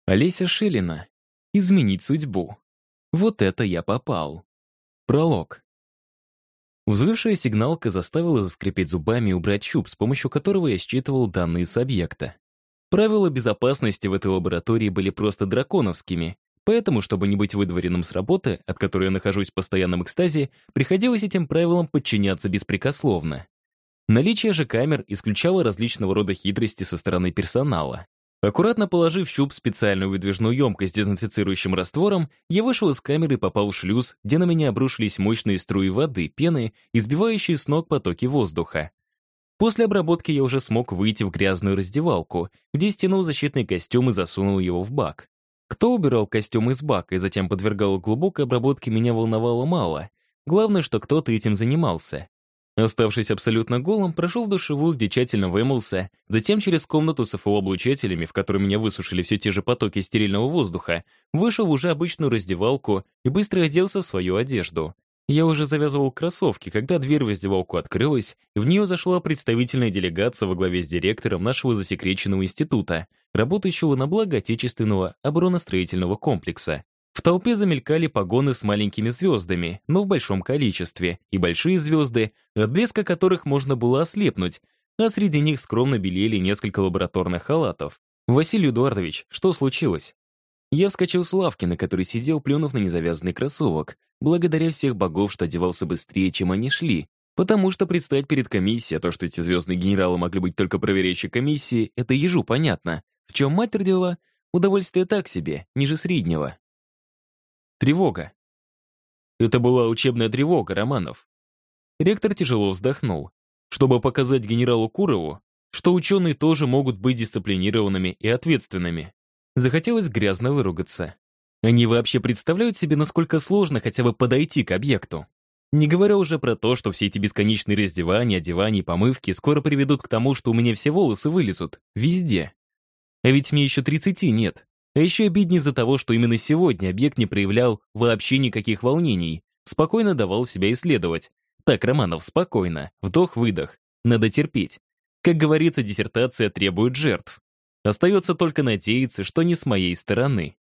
Олеся Шилина. Изменить судьбу. Вот это я попал. Пролог. Взвывшая сигналка заставила заскрипеть зубами и убрать щуп, с помощью которого я считывал данные с объекта. Правила безопасности в этой лаборатории были просто драконовскими, поэтому, чтобы не быть выдворенным с работы, от которой я нахожусь в постоянном экстазе, приходилось этим правилам подчиняться беспрекословно. Наличие же камер исключало различного рода хитрости со стороны персонала. Аккуратно положив щуп в специальную выдвижную емкость с дезинфицирующим раствором, я вышел из камеры и попал в шлюз, где на меня обрушились мощные струи воды, пены, избивающие с ног потоки воздуха. После обработки я уже смог выйти в грязную раздевалку, где стянул защитный костюм и засунул его в бак. Кто убирал костюм из бака и затем подвергал глубокой обработке, меня волновало мало. Главное, что кто-то этим занимался. Оставшись абсолютно голым, прошел в душевую, где тщательно вымылся, затем через комнату с ФО-облучателями, в которой меня высушили все те же потоки стерильного воздуха, вышел в уже обычную раздевалку и быстро оделся в свою одежду. Я уже завязывал кроссовки, когда дверь в раздевалку открылась, и в нее зашла представительная делегация во главе с директором нашего засекреченного института, работающего на благо отечественного обороностроительного комплекса. В толпе замелькали погоны с маленькими звездами, но в большом количестве, и большие звезды, от блеска которых можно было ослепнуть, а среди них скромно белели несколько лабораторных халатов. «Василий Эдуардович, что случилось?» Я вскочил с лавки, на которой сидел, плюнув на незавязанный кроссовок, благодаря всех богов, что одевался быстрее, чем они шли, потому что предстать перед комиссией, а то, что эти звездные генералы могли быть только проверяющей комиссией, это ежу понятно. В чем мать родила? Удовольствие так себе, ниже среднего. Тревога. Это была учебная тревога, Романов. Ректор тяжело вздохнул. Чтобы показать генералу Курову, что ученые тоже могут быть дисциплинированными и ответственными. Захотелось грязно выругаться. Они вообще представляют себе, насколько сложно хотя бы подойти к объекту. Не говоря уже про то, что все эти бесконечные раздевания, одевания и помывки скоро приведут к тому, что у меня все волосы вылезут. Везде. А ведь мне еще 30 нет. А еще обиднее из-за того, что именно сегодня объект не проявлял вообще никаких волнений, спокойно давал себя исследовать. Так, Романов, спокойно, вдох-выдох, надо терпеть. Как говорится, диссертация требует жертв. Остается только надеяться, что не с моей стороны.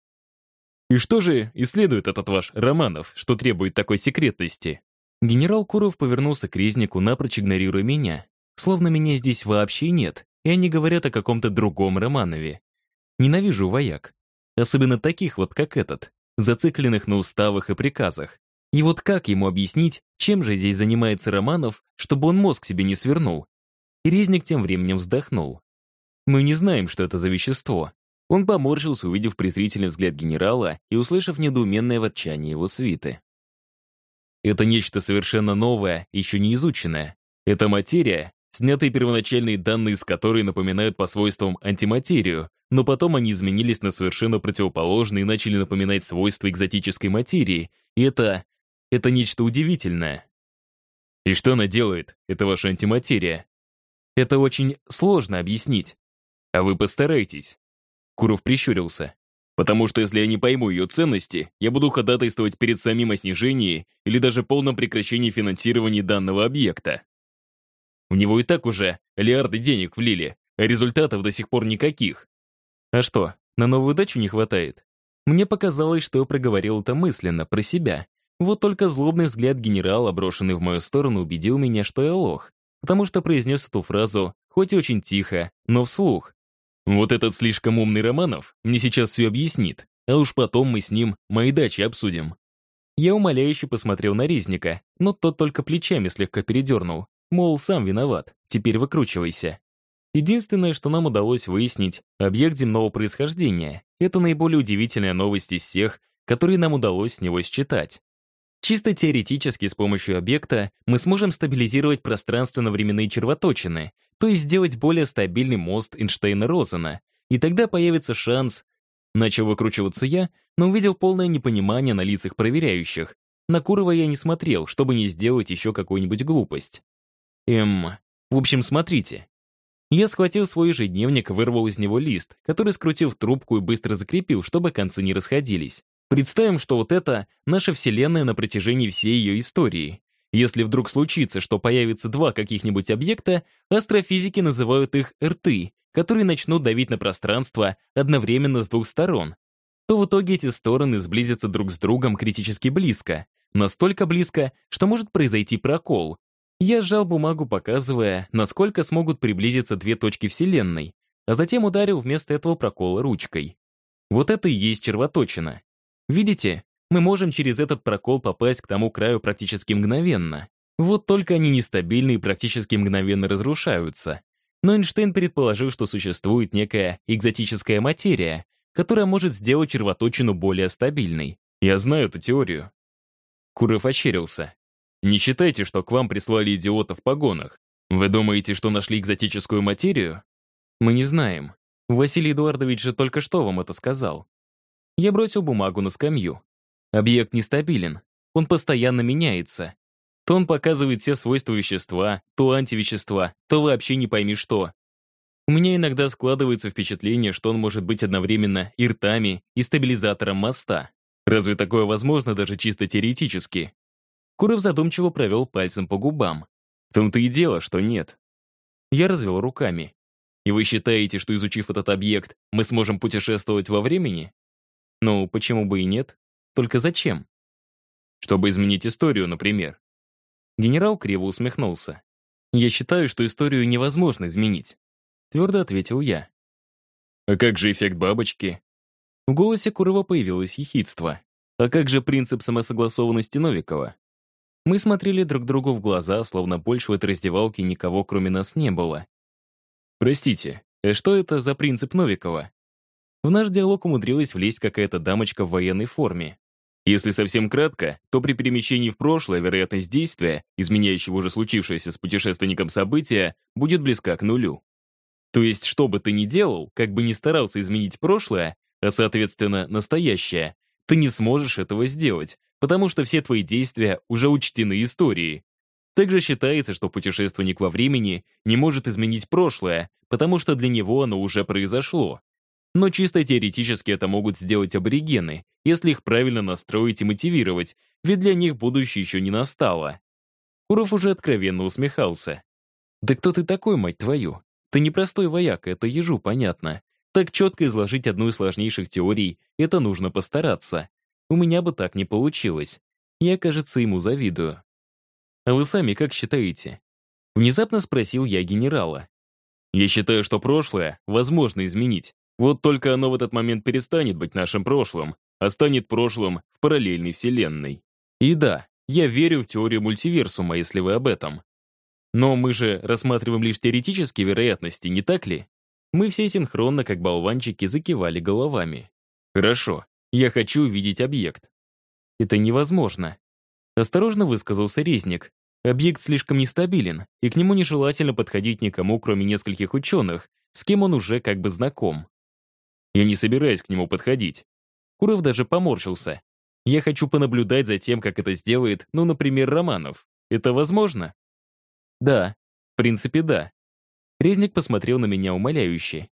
И что же исследует этот ваш Романов, что требует такой секретности? Генерал Куров повернулся к резнику, напрочь игнорируя меня. Словно меня здесь вообще нет, и они говорят о каком-то другом Романове. Ненавижу вояк. Особенно таких вот, как этот, зацикленных на уставах и приказах. И вот как ему объяснить, чем же здесь занимается Романов, чтобы он мозг себе не свернул? И резник тем временем вздохнул. Мы не знаем, что это за вещество. Он поморщился, увидев презрительный взгляд генерала и услышав недоуменное ворчание его свиты. Это нечто совершенно новое, еще не изученное. Это материя, снятые первоначальные данные из которой напоминают по свойствам антиматерию, но потом они изменились на совершенно противоположные и начали напоминать свойства экзотической материи, и это нечто удивительное. И что она делает, это ваша антиматерия? Это очень сложно объяснить. А вы постарайтесь. Куров прищурился. Потому что если я не пойму ее ценности, я буду ходатайствовать перед самим о снижении или даже полном прекращении финансирования данного объекта. В него и так уже миллиарды денег влили, а результатов до сих пор никаких. А что, на новую дачу не хватает? Мне показалось, что я проговорил это мысленно, про себя. Вот только злобный взгляд генерала, брошенный в мою сторону, убедил меня, что я лох, потому что произнес эту фразу, хоть и очень тихо, но вслух. Вот этот слишком умный Романов мне сейчас все объяснит, а уж потом мы с ним мои дачи обсудим. Я умоляюще посмотрел на резника, но тот только плечами слегка передернул, мол, сам виноват, теперь выкручивайся. Единственное, что нам удалось выяснить, объект земного происхождения. Это наиболее удивительная новость из всех, которые нам удалось с него считать. Чисто теоретически с помощью объекта мы сможем стабилизировать пространственно-временные червоточины, то есть сделать более стабильный мост Эйнштейна-Розена, и тогда появится шанс... Начал выкручиваться я, но увидел полное непонимание на лицах проверяющих. На Курова я не смотрел, чтобы не сделать еще какую-нибудь глупость. В общем, смотрите. Я схватил свой ежедневник, вырвал из него лист, который скрутил в трубку и быстро закрепил, чтобы концы не расходились. Представим, что вот это наша Вселенная на протяжении всей ее истории. Если вдруг случится, что появится два каких-нибудь объекта, астрофизики называют их рты, которые начнут давить на пространство одновременно с двух сторон, то в итоге эти стороны сблизятся друг с другом критически близко, настолько близко, что может произойти прокол. Я сжал бумагу, показывая, насколько смогут приблизиться две точки Вселенной, а затем ударил вместо этого прокола ручкой. Вот это и есть червоточина. Видите, мы можем через этот прокол попасть к тому краю практически мгновенно. Вот только они нестабильны и практически мгновенно разрушаются. Но Эйнштейн предположил, что существует некая экзотическая материя, которая может сделать червоточину более стабильной. Я знаю эту теорию. Куров ощерился. Не считайте, что к вам прислали идиота в погонах. Вы думаете, что нашли экзотическую материю? Мы не знаем. Василий Эдуардович же только что вам это сказал. Я бросил бумагу на скамью. Объект нестабилен. Он постоянно меняется. То он показывает все свойства вещества, то антивещества, то вообще не пойми что. У меня иногда складывается впечатление, что он может быть одновременно и ртами, и стабилизатором моста. Разве такое возможно даже чисто теоретически? Куров задумчиво провел пальцем по губам. В том-то и дело, что нет. Я развел руками. И вы считаете, что изучив этот объект, мы сможем путешествовать во времени? Ну, почему бы и нет? Только зачем? Чтобы изменить историю, например. Генерал криво усмехнулся. Я считаю, что историю невозможно изменить. Твердо ответил я. А как же эффект бабочки? В голосе Курова появилось ехидство. А как же принцип самосогласованности Новикова? Мы смотрели друг другу в глаза, словно больше в этой раздевалке никого, кроме нас, не было. Простите, а что это за принцип Новикова? В наш диалог умудрилась влезть какая-то дамочка в военной форме. Если совсем кратко, то при перемещении в прошлое вероятность действия, изменяющего уже случившееся с путешественником события, будет близка к нулю. То есть, что бы ты ни делал, как бы ни старался изменить прошлое, а соответственно настоящее, ты не сможешь этого сделать, потому что все твои действия уже учтены историей. Также считается, что путешественник во времени не может изменить прошлое, потому что для него оно уже произошло. Но чисто теоретически это могут сделать аборигены, если их правильно настроить и мотивировать, ведь для них будущее еще не настало. Куров уже откровенно усмехался. «Да кто ты такой, мать твою? Ты не простой вояка, это ежу понятно. Так четко изложить одну из сложнейших теорий, это нужно постараться. У меня бы так не получилось. Я, кажется, ему завидую». «А вы сами как считаете?» Внезапно спросил я генерала. «Я считаю, что прошлое возможно изменить. Вот только оно в этот момент перестанет быть нашим прошлым, а станет прошлым в параллельной вселенной. И да, я верю в теорию мультиверсума, если вы об этом. Но мы же рассматриваем лишь теоретические вероятности, не так ли?» Мы все синхронно, как болванчики, закивали головами. «Хорошо, я хочу увидеть объект». «Это невозможно», — осторожно высказался Резник. «Объект слишком нестабилен, и к нему нежелательно подходить никому, кроме нескольких ученых, с кем он уже как бы знаком». «Я не собираюсь к нему подходить». Куров даже поморщился. «Я хочу понаблюдать за тем, как это сделает, ну, например, Романов. Это возможно?» «Да, в принципе, да». Резник посмотрел на меня умоляюще.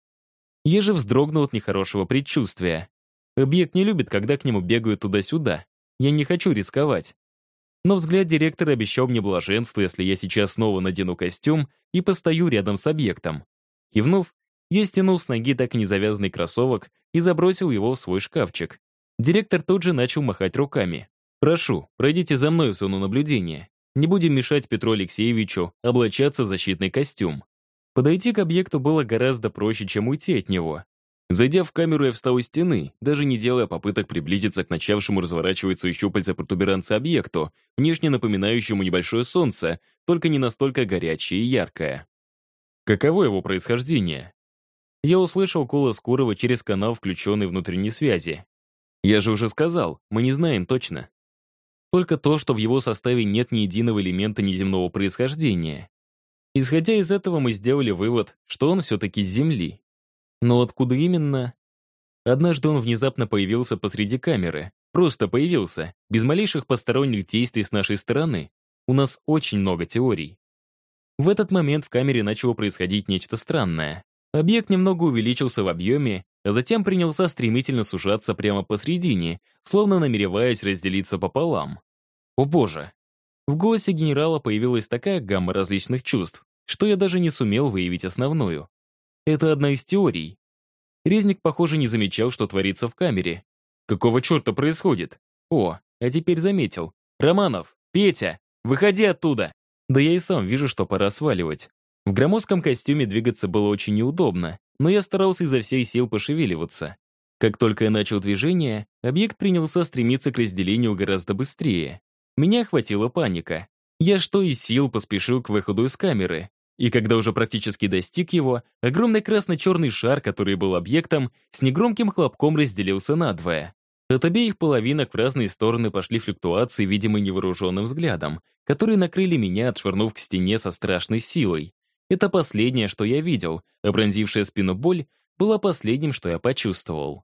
Я же вздрогнул от нехорошего предчувствия. Объект не любит, когда к нему бегают туда-сюда. Я не хочу рисковать. Но взгляд директора обещал мне блаженство, если я сейчас снова надену костюм и постою рядом с объектом. Кивнув, я стянул с ноги так и не завязанный кроссовок и забросил его в свой шкафчик. Директор тут же начал махать руками. «Прошу, пройдите за мной в зону наблюдения. Не будем мешать Петру Алексеевичу облачаться в защитный костюм». Подойти к объекту было гораздо проще, чем уйти от него. Зайдя в камеру, я встал у стены, даже не делая попыток приблизиться к начавшему разворачиваться у щупальца протуберанца объекту, внешне напоминающему небольшое солнце, только не настолько горячее и яркое. Каково его происхождение? Я услышал голос Курова через канал включенной внутренней связи. Я же уже сказал, мы не знаем точно. Только то, что в его составе нет ни единого элемента неземного происхождения. Исходя из этого, мы сделали вывод, что он все-таки с Земли. Но откуда именно? Однажды он внезапно появился посреди камеры. Просто появился, без малейших посторонних действий с нашей стороны. У нас очень много теорий. В этот момент в камере начало происходить нечто странное. Объект немного увеличился в объеме, а затем принялся стремительно сужаться прямо посредине, словно намереваясь разделиться пополам. О боже! В голосе генерала появилась такая гамма различных чувств, что я даже не сумел выявить основную. Это одна из теорий. Резник, похоже, не замечал, что творится в камере. Какого черта происходит? О, а теперь заметил. Романов, Петя, выходи оттуда! Да я и сам вижу, что пора сваливать. В громоздком костюме двигаться было очень неудобно, но я старался изо всей сил пошевеливаться. Как только я начал движение, объект принялся стремиться к разделению гораздо быстрее. Меня охватила паника. Я что из сил поспешил к выходу из камеры. И когда уже практически достиг его, огромный красно-черный шар, который был объектом, с негромким хлопком разделился надвое. От обеих половинок в разные стороны пошли флюктуации, видимые невооруженным взглядом, которые накрыли меня, отшвырнув к стене со страшной силой. Это последнее, что я видел, а пронзившая спину боль была последним, что я почувствовал.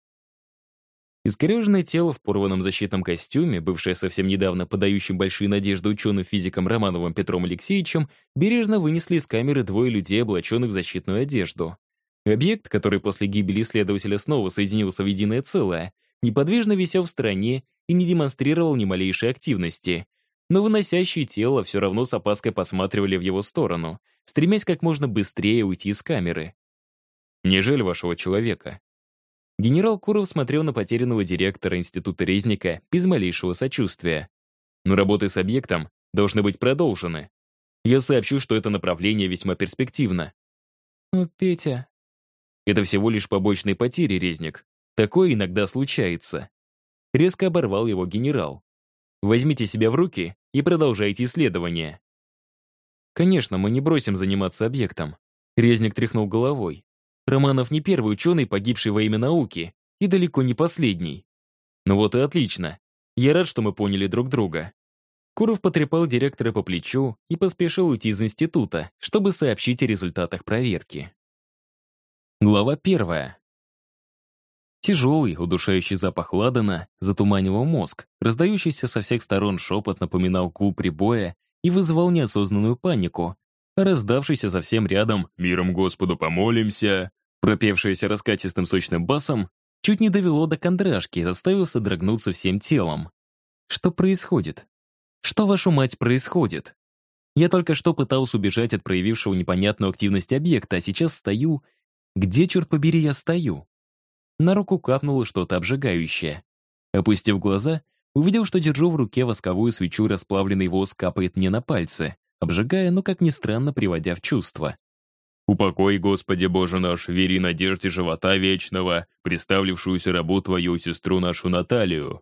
Искореженное тело в порванном защитном костюме, бывшее совсем недавно подающим большие надежды ученым-физиком Романовым Петром Алексеевичем, бережно вынесли из камеры двое людей, облаченных в защитную одежду. Объект, который после гибели исследователя снова соединился в единое целое, неподвижно висел в стороне и не демонстрировал ни малейшей активности. Но выносящие тело все равно с опаской посматривали в его сторону, стремясь как можно быстрее уйти из камеры. «Не жаль вашего человека». Генерал Куров смотрел на потерянного директора Института Резника без малейшего сочувствия. «Но работы с объектом должны быть продолжены. Я сообщу, что это направление весьма перспективно». «Ну, Петя...» «Это всего лишь побочные потери, Резник. Такое иногда случается». Резко оборвал его генерал. «Возьмите себя в руки и продолжайте исследование». «Конечно, мы не бросим заниматься объектом». Резник тряхнул головой. Романов не первый ученый, погибший во имя науки, и далеко не последний. Ну вот и отлично. Я рад, что мы поняли друг друга. Куров потрепал директора по плечу и поспешил уйти из института, чтобы сообщить о результатах проверки. Глава 1. Тяжелый, удушающий запах ладана затуманивал мозг, раздающийся со всех сторон шепот напоминал гул прибоя и вызывал неосознанную панику, а раздавшийся совсем рядом «Миром Господу помолимся», пропевшееся раскатистым сочным басом, чуть не довело до кондрашки и заставил содрогнуться всем телом. Что происходит? Что, вашу мать, происходит? Я только что пытался убежать от проявившего непонятную активность объекта, а сейчас стою... Где, черт побери, я стою? На руку капнуло что-то обжигающее. Опустив глаза, увидел, что держу в руке восковую свечу, расплавленный воск капает мне на пальцы, обжигая, но, как ни странно, приводя в чувство. «Упокой, Господи Боже наш, вери надежде живота вечного, приставлившуюся рабу твою сестру нашу Наталью».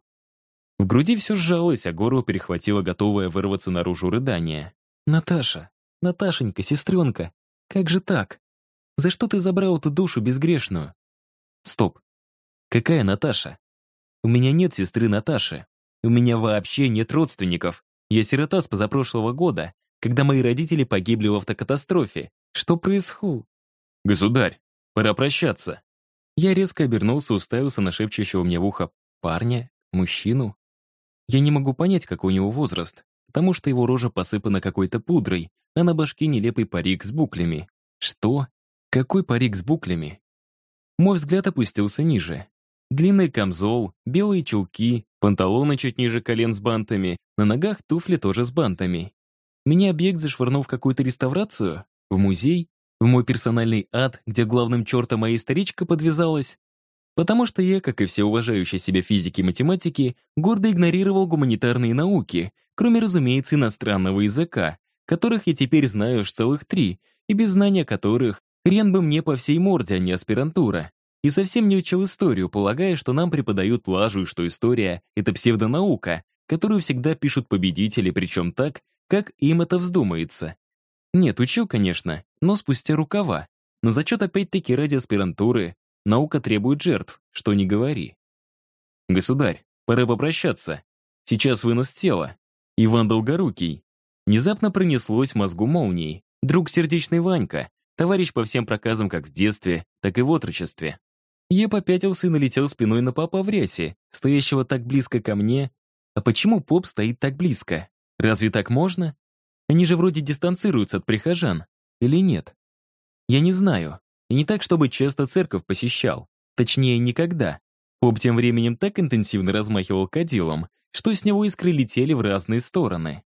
В груди все сжалось, а горло перехватило готовое вырваться наружу рыдание. «Наташа, Наташенька, сестренка, как же так? За что ты забрал эту душу безгрешную?» «Стоп. Какая Наташа? У меня нет сестры Наташи. У меня вообще нет родственников. Я сирота с позапрошлого года, когда мои родители погибли в автокатастрофе. Что происходит?» «Государь, пора прощаться». Я резко обернулся, уставился на шепчущего мне в ухо парня, мужчину. Я не могу понять, какой у него возраст, потому что его рожа посыпана какой-то пудрой, а на башке нелепый парик с буклями. Что? Какой парик с буклями? Мой взгляд опустился ниже. Длинный камзол, белые чулки, панталоны чуть ниже колен с бантами, на ногах туфли тоже с бантами. Меня объект зашвырнул в какую-то реставрацию? В музей? В мой персональный ад, где главным чертом моя историчка подвязалась? Потому что я, как и все уважающие себя физики и математики, гордо игнорировал гуманитарные науки, кроме, разумеется, иностранного языка, которых я теперь знаю аж целых 3, и без знания которых хрен бы мне по всей морде, а не аспирантура. И совсем не учил историю, полагая, что нам преподают лажу и что история — это псевдонаука, которую всегда пишут победители, причем так, как им это вздумается. Нет, учил, конечно, но спустя рукава. На зачет опять-таки ради аспирантуры наука требует жертв, что ни говори. «Государь, пора попрощаться. Сейчас вынос тела. Иван Долгорукий». Внезапно пронеслось в мозгу молнией. Друг сердечный Ванька, товарищ по всем проказам как в детстве, так и в отрочестве. Я попятился и налетел спиной на папа в рясе, стоящего так близко ко мне. А почему поп стоит так близко? Разве так можно? Они же вроде дистанцируются от прихожан. Или нет? Я не знаю. И не так, чтобы часто церковь посещал. Точнее, никогда. Поп тем временем так интенсивно размахивал кадилом, что с него искры летели в разные стороны.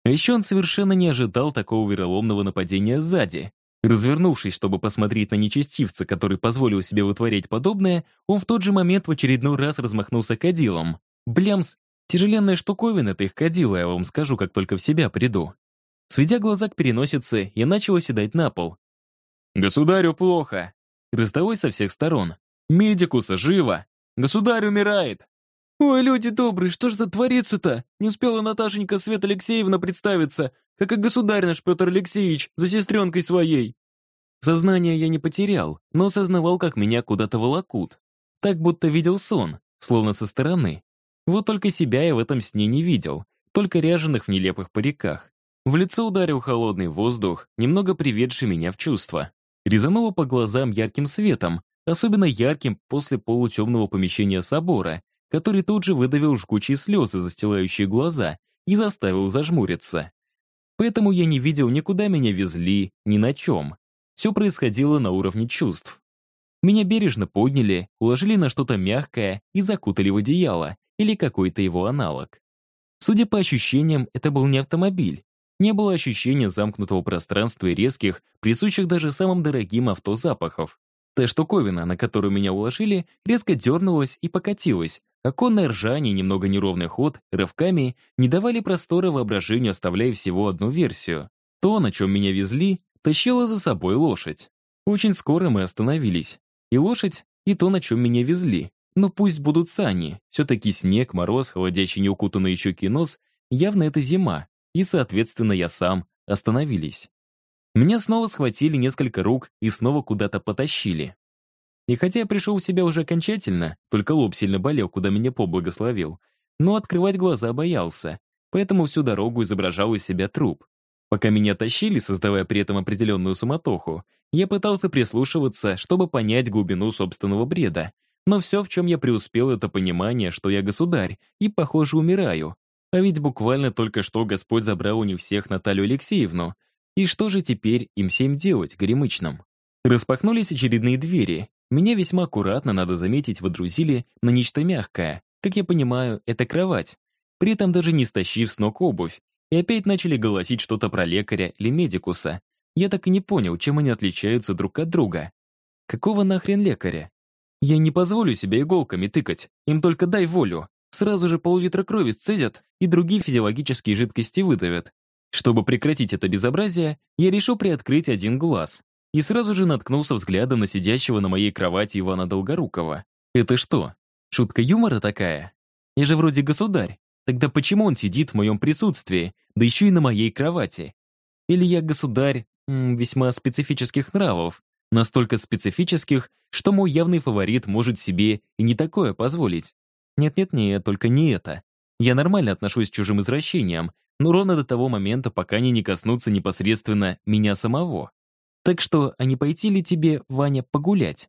А еще он совершенно не ожидал такого вероломного нападения сзади. Развернувшись, чтобы посмотреть на нечестивца, который позволил себе вытворять подобное, он в тот же момент в очередной раз размахнулся кадилом. Блямс, тяжеленная штуковина это их кадила, я вам скажу, как только в себя приду. Сведя глаза к переносице, я начал оседать на пол. «Государю плохо!» Раздалось со всех сторон. «Медикуса, живо! Государь умирает!» «Ой, люди добрые, что же это творится-то? Не успела Наташенька Света Алексеевна представиться, как и государь наш Петр Алексеевич за сестренкой своей!» Сознание я не потерял, но осознавал, как меня куда-то волокут. Так будто видел сон, словно со стороны. Вот только себя я в этом сне не видел, только ряженых в нелепых париках. В лицо ударил холодный воздух, немного приведший меня в чувство. Резануло по глазам ярким светом, особенно ярким после полутемного помещения собора, который тут же выдавил жгучие слезы, застилающие глаза, и заставил зажмуриться. Поэтому я не видел, никуда меня везли, ни на чем. Все происходило на уровне чувств. Меня бережно подняли, уложили на что-то мягкое и закутали в одеяло, или какой-то его аналог. Судя по ощущениям, это был не автомобиль. Не было ощущения замкнутого пространства и резких, присущих даже самым дорогим авто запахов. Та штуковина, на которую меня уложили, резко дернулась и покатилась, а конное ржание и немного неровный ход, рывками, не давали простора воображению, оставляя всего одну версию. То, на чем меня везли, тащила за собой лошадь. Очень скоро мы остановились. И лошадь, и то, на чем меня везли. Но пусть будут сани, все-таки снег, мороз, холодящий неукутанные щеки и нос, явно это зима, и, соответственно, я сам, остановились. Меня снова схватили несколько рук и снова куда-то потащили. И хотя я пришел в себя уже окончательно, только лоб сильно болел, куда меня поблагословил, но открывать глаза боялся, поэтому всю дорогу изображал из себя труп. Пока меня тащили, создавая при этом определенную суматоху, я пытался прислушиваться, чтобы понять глубину собственного бреда. Но все, в чем я преуспел, это понимание, что я государь, и, похоже, умираю. А ведь буквально только что Господь забрал у них всех Наталью Алексеевну. И что же теперь им всем делать, горемычным? Распахнулись очередные двери. Меня весьма аккуратно, надо заметить, водрузили на нечто мягкое. Как я понимаю, это кровать. При этом даже не стащив с ног обувь. И опять начали голосить что-то про лекаря или медикуса. Я так и не понял, чем они отличаются друг от друга. Какого нахрен лекаря? Я не позволю себя иголками тыкать, им только дай волю. Сразу же пол-литра крови сцедят и другие физиологические жидкости выдавят. Чтобы прекратить это безобразие, я решил приоткрыть один глаз. И сразу же наткнулся взглядом на сидящего на моей кровати Ивана Долгорукова. Это что, шутка юмора такая? Я же вроде государь. Тогда почему он сидит в моем присутствии, да еще и на моей кровати? Или я государь весьма специфических нравов, настолько специфических, что мой явный фаворит может себе и не такое позволить. Нет-нет-нет, только не это. Я нормально отношусь к чужим извращениям, но ровно до того момента, пока они не коснутся непосредственно меня самого. Так что, а не пойти ли тебе, Ваня, погулять?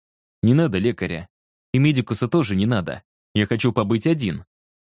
Не надо лекаря. И медикуса тоже не надо. Я хочу побыть один.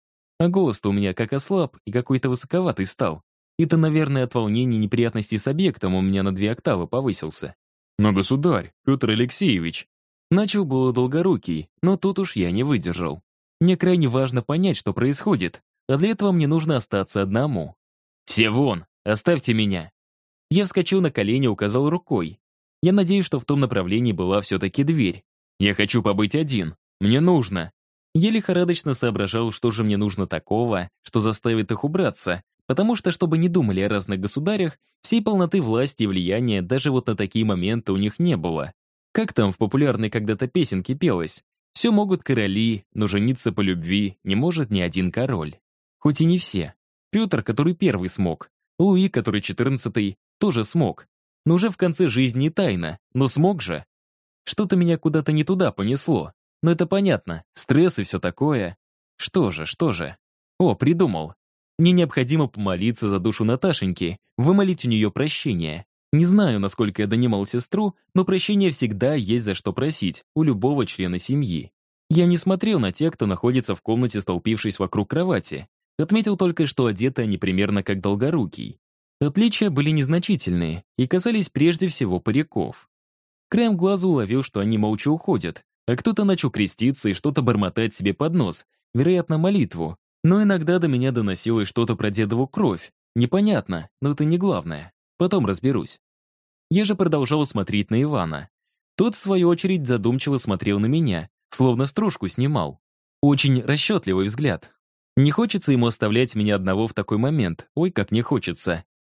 А голос-то у меня как ослаб и какой-то высоковатый стал. Это, наверное, от волнений и неприятностей с объектом у меня на 2 октавы повысился. Но, государь, Петр Алексеевич... Начал было Долгорукий, но тут уж я не выдержал. Мне крайне важно понять, что происходит, а для этого мне нужно остаться одному. «Все вон! Оставьте меня!» Я вскочил на колени и указал рукой. Я надеюсь, что в том направлении была все-таки дверь. «Я хочу побыть один. Мне нужно!» Я лихорадочно соображал, что же мне нужно такого, что заставит их убраться, потому что, чтобы не думали о разных государях, всей полноты власти и влияния даже вот на такие моменты у них не было. Как там в популярной когда-то песенке пелось? «Все могут короли, но жениться по любви не может ни один король». Хоть и не все. Петр, который первый смог. Луи, который 14-й, тоже смог. Но уже в конце жизни тайна, но смог же. Что-то меня куда-то не туда понесло. Но это понятно, стресс и все такое. Что же? О, придумал. Мне необходимо помолиться за душу Наташеньки, вымолить у нее прощение. Не знаю, насколько я донимал сестру, но прощения всегда есть за что просить у любого члена семьи. Я не смотрел на тех, кто находится в комнате, столпившись вокруг кровати. Отметил только, что одеты они примерно как Долгорукий. Отличия были незначительные и касались прежде всего париков. Краем глаза уловил, что они молча уходят, а кто-то начал креститься и что-то бормотать себе под нос, вероятно, молитву. Но иногда до меня доносилось что-то про дедову кровь, Непонятно, но это не главное. Потом разберусь. Я же продолжал смотреть на Ивана. Тот, в свою очередь, задумчиво смотрел на меня, словно стружку снимал. Очень расчетливый взгляд. Не хочется ему оставлять меня одного в такой момент. Ой, как не хочется.